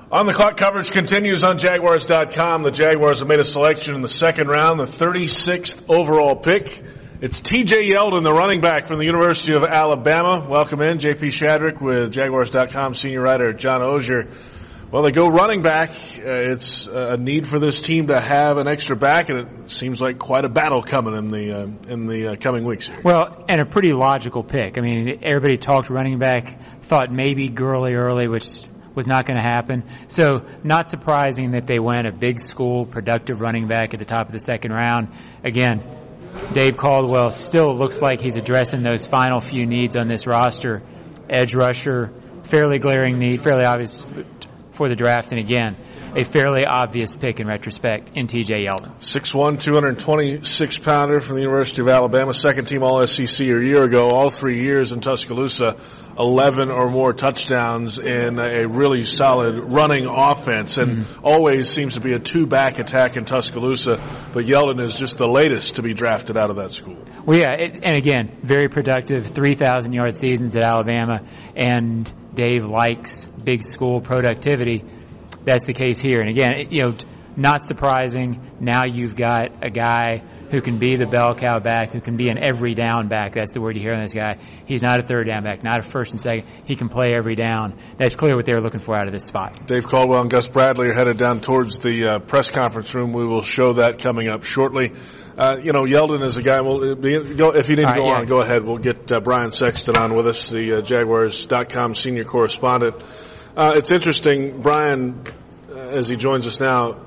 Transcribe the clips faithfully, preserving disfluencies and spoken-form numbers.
On the Clock coverage continues on Jaguars dot com. The Jaguars have made a selection in the second round, the thirty-sixth overall pick. It's T J Yeldon, the running back from the University of Alabama. Welcome in, J P Shadrick with Jaguars dot com senior writer John Ogier. Well, they go running back. Uh, it's a need for this team to have an extra back, and it seems like quite a battle coming in the uh, in the uh, coming weeks here. Well, and a pretty logical pick. I mean, everybody talked running back, thought maybe Gurley early, which was not going to happen. So not surprising that they went a big school, productive running back at the top of the second round. Again, Dave Caldwell still looks like he's addressing those final few needs on this roster. Edge rusher, fairly glaring need, fairly obvious for the draft. And again, a fairly obvious pick in retrospect in T J Yeldon. six one, two hundred twenty-six pounder from the University of Alabama, second team All S E C a year ago, all three years in Tuscaloosa, eleven or more touchdowns in a really solid running offense, and mm-hmm. always seems to be a two-back attack in Tuscaloosa, but Yeldon is just the latest to be drafted out of that school. Well, yeah, it, and again, very productive, three thousand yard seasons at Alabama, and Dave likes big school productivity. That's the case here. And again, it, you know, not surprising. Now you've got a guy who can be the bell cow back, who can be an every down back. That's the word you hear on this guy. He's not a third down back, not a first and second. He can play every down. That's clear what they were looking for out of this spot. Dave Caldwell and Gus Bradley are headed down towards the uh, press conference room. We will show that coming up shortly. Uh, you know, Yeldon is a guy. We'll be, go, if you need to go right, on, yeah. go ahead. We'll get uh, Brian Sexton on with us, the uh, Jaguars dot com senior correspondent. Uh, it's interesting, Brian, uh, as he joins us now,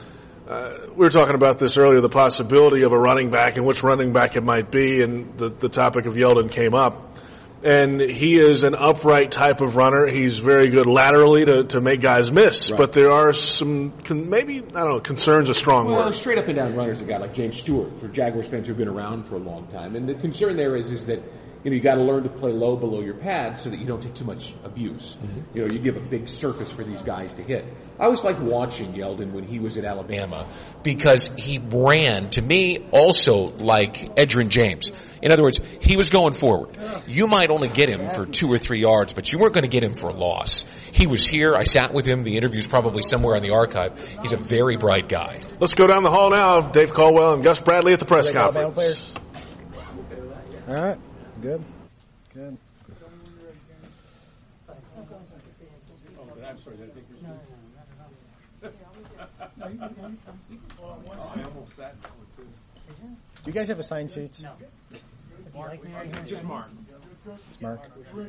uh, we were talking about this earlier, the possibility of a running back and which running back it might be, and the, the topic of Yeldon came up. And he is an upright type of runner. He's very good laterally to, to make guys miss. Right. But there are some, con- maybe, I don't know, concerns a strong well, word. Well, straight up and down runners, a guy like James Stewart, for Jaguars fans who've been around for a long time. And the concern there is, is that, you know, you got to learn to play low below your pad so that you don't take too much abuse. Mm-hmm. You know, you give a big surface for these guys to hit. I always liked watching Yeldon when he was at Alabama because he ran, to me, also like Edgerrin James. In other words, he was going forward. You might only get him for two or three yards, but you weren't going to get him for a loss. He was here. I sat with him. The interview's probably somewhere in the archive. He's a very bright guy. Let's go down the hall now. Dave Caldwell and Gus Bradley at the press conference. All right. Good. Good. I'm sorry, did I think Do you guys have assigned seats? No. Just Mark. It's Mark.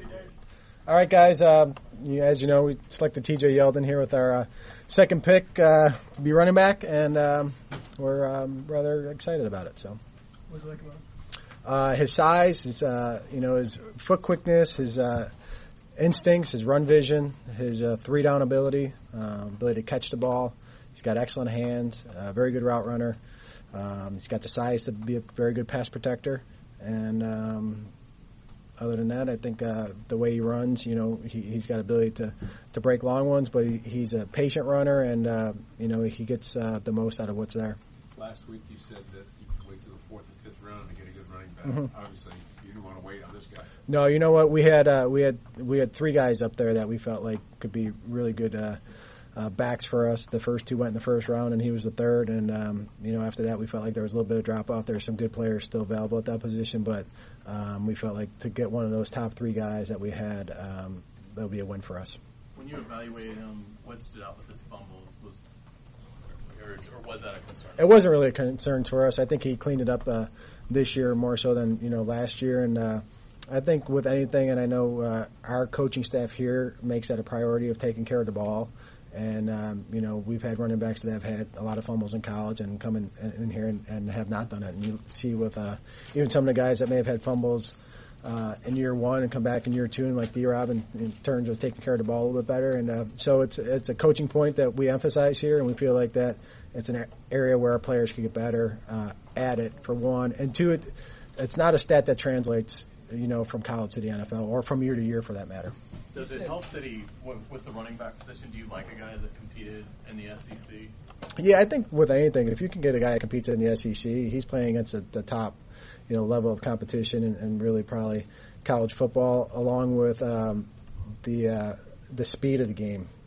All right, guys. Uh, you, as you know, we selected T J Yeldon here with our uh, second pick uh, to be running back, and um, we're um, rather excited about it. So. What do you like about him? Uh, his size, his, uh, you know, his foot quickness, his, uh, instincts, his run vision, his, uh, three down ability, uh, ability to catch the ball. He's got excellent hands, uh, very good route runner. Um, he's got the size to be a very good pass protector. And, um, other than that, I think, uh, the way he runs, you know, he, he's got ability to, to break long ones, but he, he's a patient runner and, uh, you know, he gets, uh, the most out of what's there. Last week you said that you could wait till the fourth and fifth round to get a good running back. Mm-hmm. Obviously, you didn't want to wait on this guy. No, you know what? We had uh, we had we had three guys up there that we felt like could be really good uh, uh, backs for us. The first two went in the first round, and he was the third. And um, you know, after that, we felt like there was a little bit of drop off. There were some good players still available at that position, but um, we felt like to get one of those top three guys that we had, um, that would be a win for us. When you evaluated him, what stood out with his fumbles? Was Or, or was that a concern? It wasn't really a concern for us. I think he cleaned it up uh, this year more so than, you know, last year. And uh, I think with anything, and I know uh, our coaching staff here makes that a priority of taking care of the ball. And, um, you know, we've had running backs that have had a lot of fumbles in college and come in, in here and, and have not done it. And you see with uh, even some of the guys that may have had fumbles uh, in year one and come back in year two, and like D-Rob in, in terms of taking care of the ball a little bit better. And uh, so it's it's a coaching point that we emphasize here, and we feel like that it's an area where our players can get better uh, at it, for one. And two, it, it's not a stat that translates, you know, from college to the N F L or from year to year for that matter. Does it help that he, with the running back position, do you like a guy that competed in the S E C? Yeah, I think with anything, if you can get a guy that competes in the S E C, he's playing against the, the top, you know, level of competition and, and really probably college football, along with um, the uh, the speed of the game.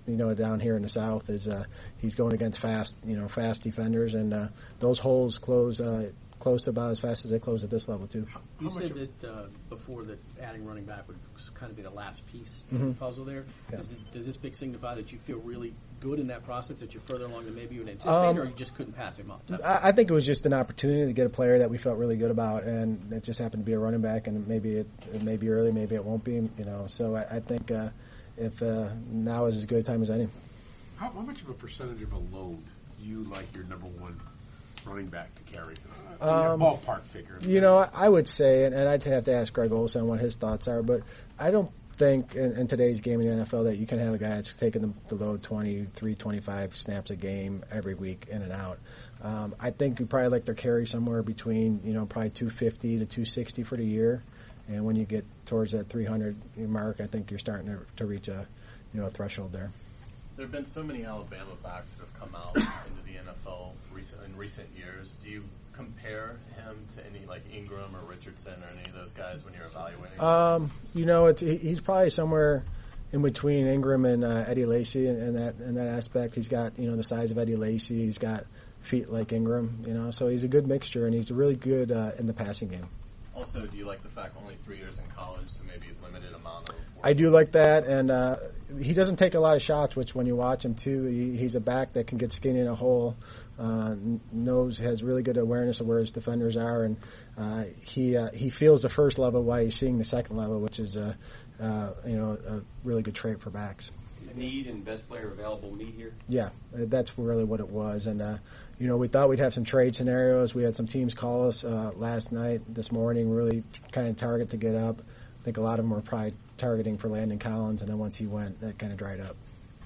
you know, down here in the South is uh, he's going against fast, you know, fast defenders, and uh, those holes close uh, close to about as fast as they close at this level too. You said that uh, before that adding running back would kind of be the last piece to mm-hmm. the puzzle there. Yeah. Does, it, does this pick signify that you feel really good in that process, that you're further along than maybe you would anticipate, um, or you just couldn't pass him up? I, I think it was just an opportunity to get a player that we felt really good about, and it just happened to be a running back, and maybe it, it may be early, maybe it won't be, you know. So I, I think uh, if uh, now is as good a time as any. How, how much of a percentage of a load do you like your number one running back to carry? Uh, um, ballpark figure. You know, I would say, and, and I'd have to ask Greg Olson what his thoughts are, but I don't think in, in today's game in the N F L that you can have a guy that's taking the, the load twenty-three, twenty-five snaps a game every week in and out. Um, I think you probably like their carry somewhere between, you know, probably two fifty to two sixty for the year. And when you get towards that three hundred mark, I think you're starting to, to reach a, you know, a threshold there. There have been so many Alabama backs that have come out into the N F L recent, in recent years. Do you compare him to any, like Ingram or Richardson or any of those guys when you're evaluating? Um, you know, it's he's probably somewhere in between Ingram and uh, Eddie Lacy in, in that in that aspect. He's got, you know, the size of Eddie Lacy. He's got feet like Ingram. You know, so he's a good mixture, and he's really good uh, in the passing game. Also, do you like the fact only three years in college, so maybe a limited amount of work? I do like that, and uh, he doesn't take a lot of shots, which when you watch him, too, he, he's a back that can get skinny in a hole, uh, knows, has really good awareness of where his defenders are, and uh, he uh, he feels the first level while he's seeing the second level, which is, uh, uh, you know, a really good trait for backs. Need and best player available meet here? Yeah, that's really what it was. And, uh, you know, we thought we'd have some trade scenarios. We had some teams call us uh, last night, this morning, really kind of target to get up. I think a lot of them were probably targeting for Landon Collins, and then once he went, that kind of dried up.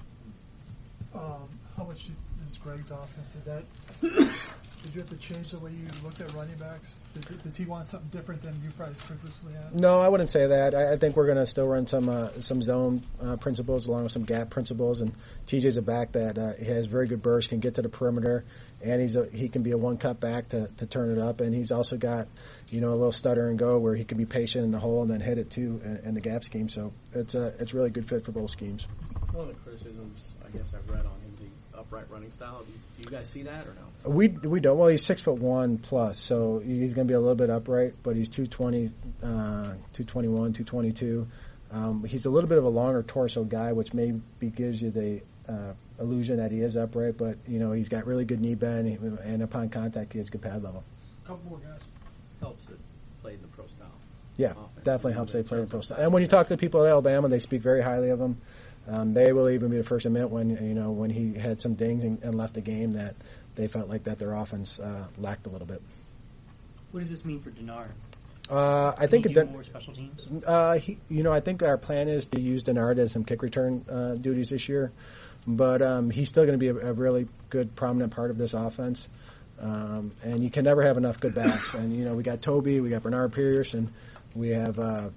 Um, how much is Greg's offense? Did that did you have to change the way you looked at running backs? Did, does he want something different than you probably previously had? No, I wouldn't say that. I, I think we're going to still run some uh, some zone uh, principles along with some gap principles. And T J's a back that uh, he has very good burst, can get to the perimeter, and he's a, he can be a one cut back to, to turn it up. And he's also got, you know, a little stutter and go where he can be patient in the hole and then hit it too in, in the gap scheme. So it's a it's really good fit for both schemes. It's one of the criticisms I guess I've read on him is the upright running style. Do you, do you guys see that or no? We we don't. Well, he's six foot one plus, so he's going to be a little bit upright. But he's two twenty, uh, two twenty one, two twenty two. Um, he's a little bit of a longer torso guy, which maybe gives you the uh, illusion that he is upright. But you know, he's got really good knee bend, and upon contact, he has good pad level. A couple more guys. Helps that play in the pro style. Yeah, offense. Definitely helps they play in the pro style. And when you talk to people at Alabama, they speak very highly of him. Um, they will even be the first to admit when you know when he had some dings and, and left the game that they felt like that their offense uh, lacked a little bit. What does this mean for Denard? Uh, I Can think he do it, more special teams. Uh, he, you know, I think our plan is to use Denard as some kick return uh, duties this year, but um, he's still going to be a, a really good, prominent part of this offense. Um, and you can never have enough good backs. And you know, we got Toby, we got Bernard Pierce, and we have. Uh,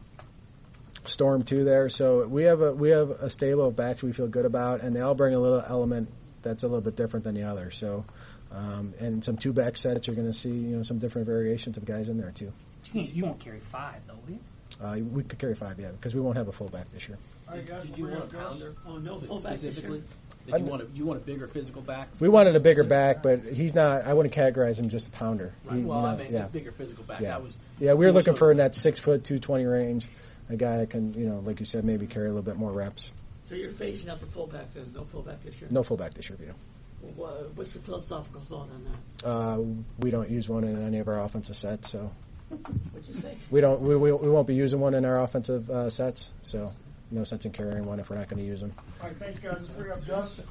Storm too there, so we have a we have a stable of backs we feel good about, and they all bring a little element that's a little bit different than the others. So, um, and some two back sets, you're going to see you know some different variations of guys in there too. You won't carry five, though, will you? Uh, we could carry five, yeah, because we won't have a fullback this year. Did, did you want a pounder? Oh no, fullback specifically. Did you want a you want a bigger physical back? We wanted a bigger back, but he's not. I wouldn't categorize him just a pounder. Right. He, Well, you know, I mean, yeah. a bigger physical back. Yeah, That was yeah. We were looking for in that six foot two twenty range. A guy that can, you know, like you said, maybe carry a little bit more reps. So you're phasing out the fullback then? No fullback this year? No fullback this year, Vito. Well, what's the philosophical thought on that? Uh, we don't use one in any of our offensive sets, so. What'd you say? We don't. We, we we won't be using one in our offensive uh, sets, so no sense in carrying one if we're not going to use them. All right, thanks, guys. Let's bring up Justin.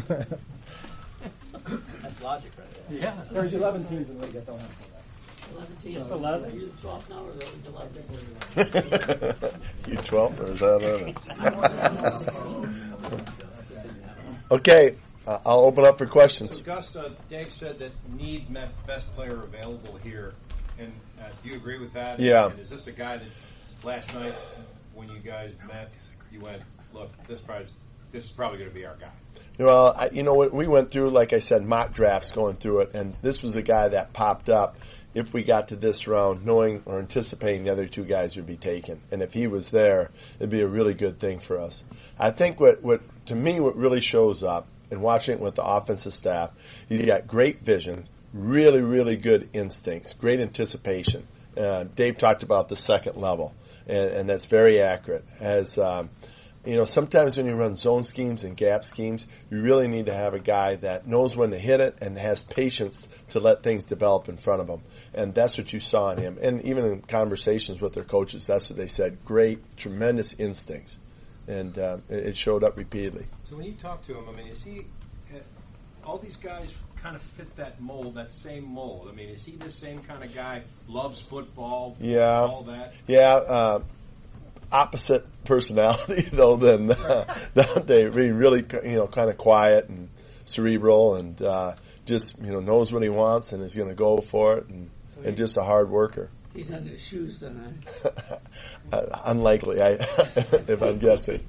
That's logic, right there. Yeah, there's eleven teams in the league that don't have fullback. eleven teams. Just eleven? Are you the twelfth now, or the eleventh? You twelve, or is that eleven? Okay, uh, I'll open up for questions. So Gus, uh, Dave said that need met best player available here, and uh, do you agree with that? Yeah. And is this a guy that last night when you guys met, you went, look, this guy's this is probably going to be our guy. Well, I, you know what, we went through, like I said, mock drafts going through it, and this was the guy that popped up if we got to this round, knowing or anticipating the other two guys would be taken. And if he was there, it'd be a really good thing for us. I think what, what to me, what really shows up, and watching it with the offensive staff, he's got great vision, really, really good instincts, great anticipation. Uh, Dave talked about the second level, and, and that's very accurate. As um, you know, sometimes when you run zone schemes and gap schemes, you really need to have a guy that knows when to hit it and has patience to let things develop in front of him. And that's what you saw in him. And even in conversations with their coaches, that's what they said. Great, tremendous instincts. And uh, it showed up repeatedly. So when you talk to him, I mean, is he, uh, all these guys kind of fit that mold, that same mold? I mean, is he the same kind of guy, loves football, yeah. all that? Yeah, uh, opposite personality though than uh, Dante. Really, really, you know, kind of quiet and cerebral, and uh, just you know knows what he wants and is going to go for it, and, and just a hard worker. He's not in his shoes then, uh, Unlikely, I if I'm guessing.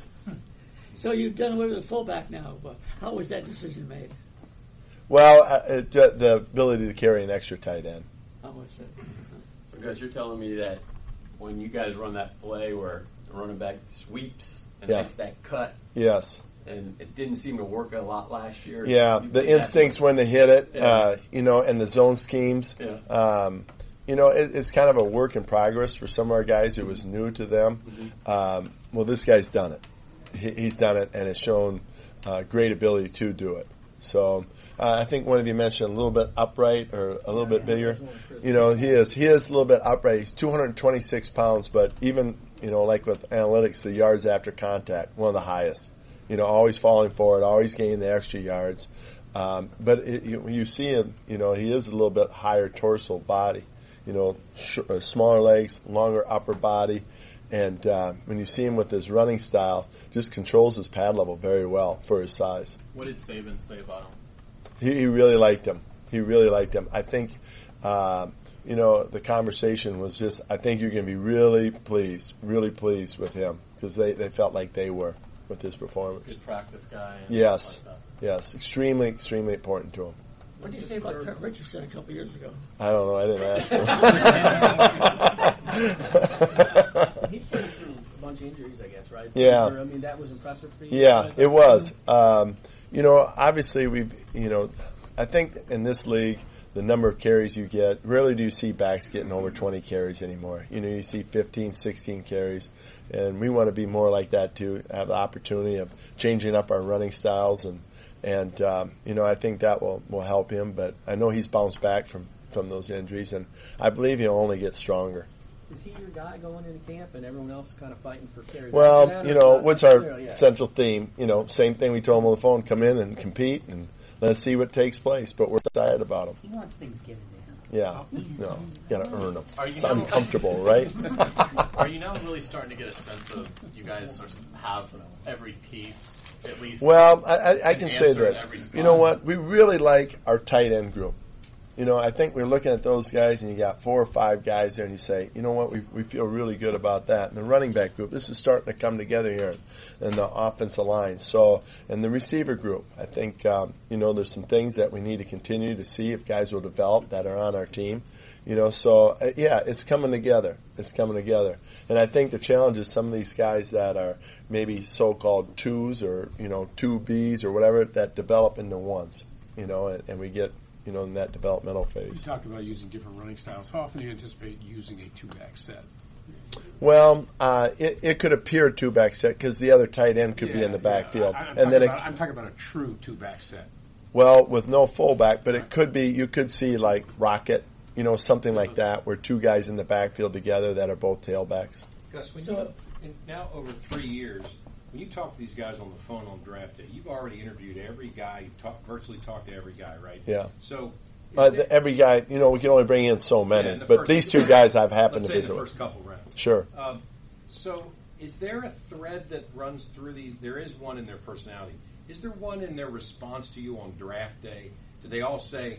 So you've done away with the fullback now. But how was that decision made? Well, uh, it, uh, the ability to carry an extra tight end. How was that? So, guys, you're telling me that when you guys run that play where the running back sweeps and yeah. makes that cut. Yes. And it didn't seem to work a lot last year. Yeah, the instincts when to hit it, yeah. uh, you know, and the zone schemes. Yeah. Um, you know, it, it's kind of a work in progress for some of our guys. It was new to them. Mm-hmm. Um, well, this guy's done it. He, he's done it and has shown uh, great ability to do it. So uh, I think one of you mentioned a little bit upright or a little bit bigger. You know, he is he is a little bit upright. He's two hundred twenty-six pounds, but even, you know, like with analytics, the yards after contact, one of the highest. You know, always falling forward, always gaining the extra yards. Um, but it, you, you see him, you know, he is a little bit higher torso body. You know, sh- uh, smaller legs, longer upper body. And uh, when you see him with his running style, just controls his pad level very well for his size. What did Saban say about him? He, he really liked him. He really liked him. I think, uh, you know, the conversation was just, I think you're going to be really pleased, really pleased with him because they, they felt like they were with his performance. Good practice guy. And yes. Like yes. Extremely, extremely important to him. What did you say about Trent Richardson a couple years ago? I don't know. I didn't ask him. He played through a bunch of injuries, I guess, right? Yeah. I mean, that was impressive for you. Yeah, it was. Um, you know, obviously we've, you know, I think in this league, the number of carries you get, rarely do you see backs getting over twenty carries anymore. You know, you see fifteen, sixteen carries, and we want to be more like that too, have the opportunity of changing up our running styles, and, and um, you know, I think that will, will help him, but I know he's bounced back from, from those injuries, and I believe he'll only get stronger. Is he your guy going into camp and everyone else kind of fighting for carries? Well, you know, what's our yeah. central theme? You know, same thing we told him on the phone, come in and compete, and let's see what takes place, but we're excited about him. He wants things given to him. Yeah, no, you gotta earn them. Are you It's now, uncomfortable, right? Are you now really starting to get a sense of you guys sort of have every piece, at least? Well, I, I, I can say answer in this. every spot? You know what? We really like our tight end group. You know, I think we're looking at those guys, and you got four or five guys there, and you say, you know what, we we feel really good about that. And the running back group, this is starting to come together here, and the offensive line. So, and the receiver group, I think, um, you know, there's some things that we need to continue to see if guys will develop that are on our team. You know, so, uh, yeah, it's coming together. It's coming together. And I think the challenge is some of these guys that are maybe so-called twos or, you know, two Bs or whatever, that develop into ones, you know, and, and we get, you know, in that developmental phase. You talked about using different running styles. How often do you anticipate using a two-back set? Well, uh, it, it could appear a two-back set because the other tight end could yeah, be in the backfield. Yeah. I, I'm, and then about, it, I'm talking about a true two-back set. Well, with no fullback, but it could be, you could see like Rocket, you know, something like that, where two guys in the backfield together that are both tailbacks. Gus, when you, in now over three years, when you talk to these guys on the phone on draft day, you've already interviewed every guy, you've talk, virtually talked to every guy, right? Yeah. So uh, the, every guy, you know, we can only bring in so many, yeah, the but first, these two guys I've happened let's to say visit the with. first couple rounds. Sure. Um, so is there a thread that runs through these? There is one in their personality. Is there one in their response to you on draft day? Do they all say,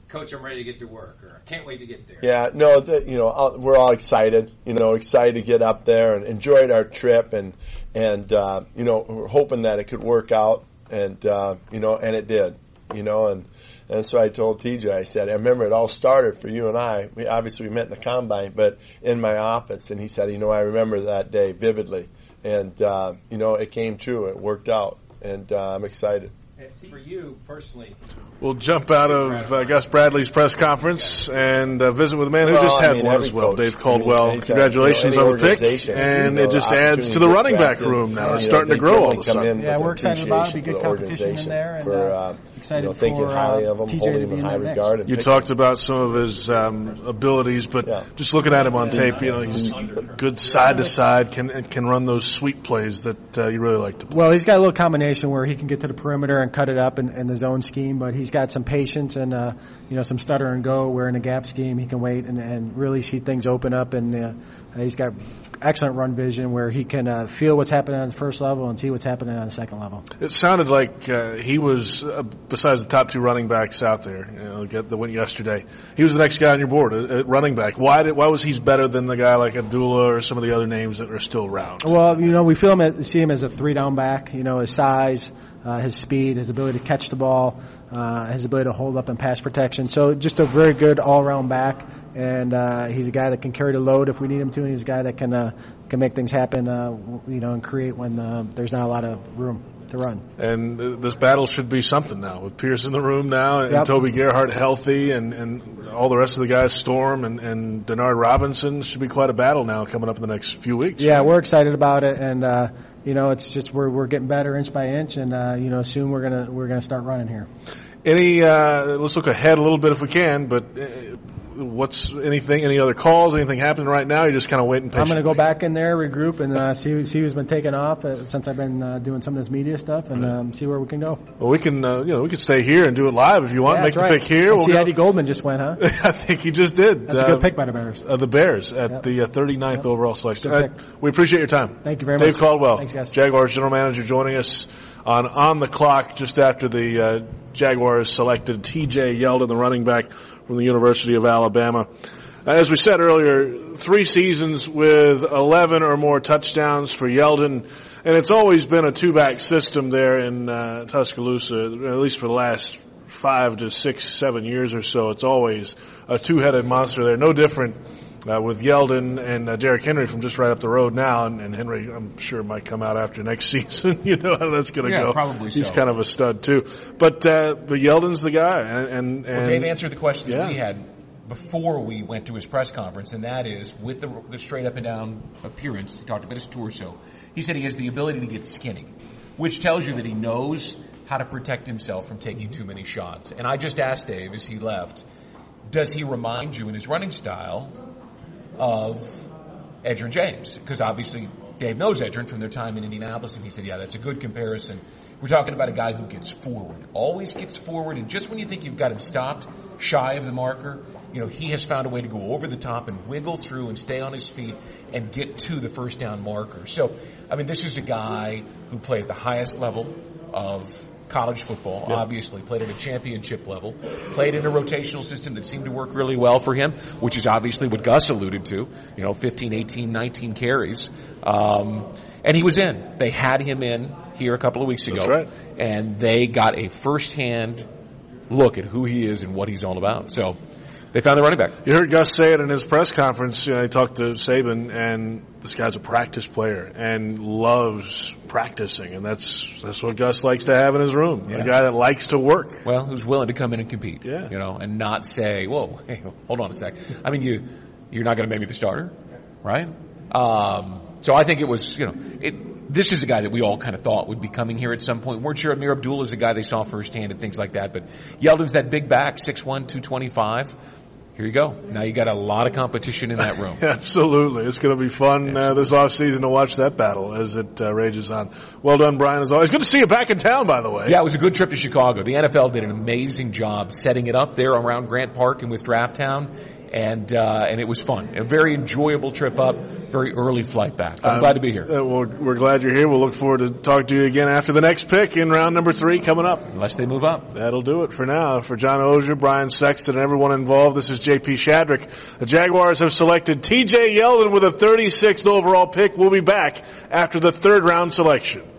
Coach, I'm ready to get to work, or I can't wait to get there. Yeah, no, the, you know, all, we're all excited, you know, excited to get up there and enjoyed our trip, and, and, uh, you know, we're hoping that it could work out, and, uh, you know, and it did, you know, and, and so I told T J, I said, I remember it all started for you and I. We obviously we met in the combine, but in my office, and he said, you know, I remember that day vividly, and, uh, you know, it came true, it worked out, and, uh, I'm excited. For you personally, we'll jump out of uh, Gus Bradley's press conference and uh, visit with a man who well, just had I mean, one as well, coach, Dave Caldwell. I mean, Congratulations you know, on the pick, and you know, it just adds to the running back room now. It's starting to grow all of a sudden. Yeah, we're excited about it. It'll be good competition in there, and for, uh, excited you know, thinking for highly uh, of him, T J holding to him be in in high that regard. mix. You talked about some of his um, abilities, but yeah. just looking at him on tape, you know, he's good side to side, can can run those sweep plays that uh, you really like to play. Well, he's got a little combination where he can get to the perimeter and cut it up in, in the zone scheme, but he's got some patience and uh, you know some stutter and go. Where in a gap scheme, he can wait and, and really see things open up, and uh, he's got excellent run vision where he can uh, feel what's happening on the first level and see what's happening on the second level. It sounded like uh, he was, uh, besides the top two running backs out there, you know, get the win yesterday, he was the next guy on your board at, at running back. Why did why was he better than the guy like Abdullah or some of the other names that are still around? Well, you know, we feel him as, see him as a three down back. You know, his size, uh, his speed, his ability to catch the ball, uh, his ability to hold up in pass protection. So just a very good all around back. And uh, he's a guy that can carry the load if we need him to, and he's a guy that can uh, can make things happen, uh, you know, and create when uh, there's not a lot of room to run. And uh, this battle should be something now with Pierce in the room now, and yep. Toby Gerhart healthy, and, and all the rest of the guys, Storm and, and Denard Robinson, should be quite a battle now coming up in the next few weeks. Yeah, we're excited about it, and uh, you know, it's just we're we're getting better inch by inch, and uh, you know, soon we're gonna we're gonna start running here. Any? Uh, let's look ahead a little bit if we can, but. Uh, What's anything? Any other calls? Anything happening right now? You're just kind of waiting. I'm going to go back in there, regroup, and uh, see see who's been taken off uh, since I've been uh, doing some of this media stuff, and um, see where we can go. Well, we can, uh, you know, we can stay here and do it live if you want. Yeah, Make the right. pick here. I we'll see, go. Eddie Goldman just went, huh? I think he just did. That's uh, a good pick by the Bears. Uh, the Bears at yep. the uh, thirty-ninth yep. overall selection. Good Uh, we appreciate your time. Thank you very Dave much. Dave Caldwell, Thanks, guys. Jaguars general manager, joining us on on the clock just after the uh, Jaguars selected T J Yeldon, the running back from the University of Alabama. As we said earlier, three seasons with eleven or more touchdowns for Yeldon, and it's always been a two-back system there in uh, Tuscaloosa, at least for the last five to six, seven years or so. It's always a two-headed monster there, no different uh, with Yeldon and uh, Derrick Henry from just right up the road now, and, and Henry, I'm sure, might come out after next season. You know how that's going to yeah, go. Probably so. He's kind of a stud, too. But, uh, but Yeldon's the guy. And, and, and well, Dave answered the question yeah. that we had before we went to his press conference, and that is with the, the straight up and down appearance. He talked about his torso. He said he has the ability to get skinny, which tells you that he knows how to protect himself from taking too many shots. And I just asked Dave as he left, does he remind you in his running style of Edgerrin James? Because obviously Dave knows Edgerrin from their time in Indianapolis, and he said, yeah, that's a good comparison. We're talking about a guy who gets forward, always gets forward, and just when you think you've got him stopped, shy of the marker, you know, he has found a way to go over the top and wiggle through and stay on his feet and get to the first down marker. So, I mean, this is a guy who played at the highest level of college football, yeah. obviously, played at a championship level, played in a rotational system that seemed to work really well for him, which is obviously what Gus alluded to, you know, fifteen, eighteen, nineteen carries. Um, and he was in. They had him in here a couple of weeks ago. That's right. And they got a first-hand look at who he is and what he's all about. So they found the running back. You heard Gus say it in his press conference. You know, he talked to Saban, and this guy's a practice player and loves practicing, and that's that's what Gus likes to have in his room. Yeah. A guy that likes to work. Well, who's willing to come in and compete. Yeah. You know, and not say, whoa, hey, hold on a sec. I mean, you, you're not going to make me the starter, right? Um, so I think it was, you know, it, this is a guy that we all kind of thought would be coming here at some point. Weren't sure Amir Abdullah is a guy they saw firsthand and things like that, but Yeldon's that big back, six one, two twenty-five. Here you go. Now you got a lot of competition in that room. Absolutely. It's going to be fun uh, this offseason to watch that battle as it uh, rages on. Well done, Brian, as always. Good to see you back in town, by the way. Yeah, it was a good trip to Chicago. The N F L did an amazing job setting it up there around Grant Park and with Draft Town. and uh, and it was fun. A very enjoyable trip up, very early flight back. I'm um, glad to be here. Uh, well, we're glad you're here. We'll look forward to talking to you again after the next pick in round number three coming up. Unless they move up. That'll do it for now. For John Oehser, Brian Sexton, and everyone involved, this is J P Shadrick. The Jaguars have selected T J Yeldon with a thirty-sixth overall pick. We'll be back after the third round selection.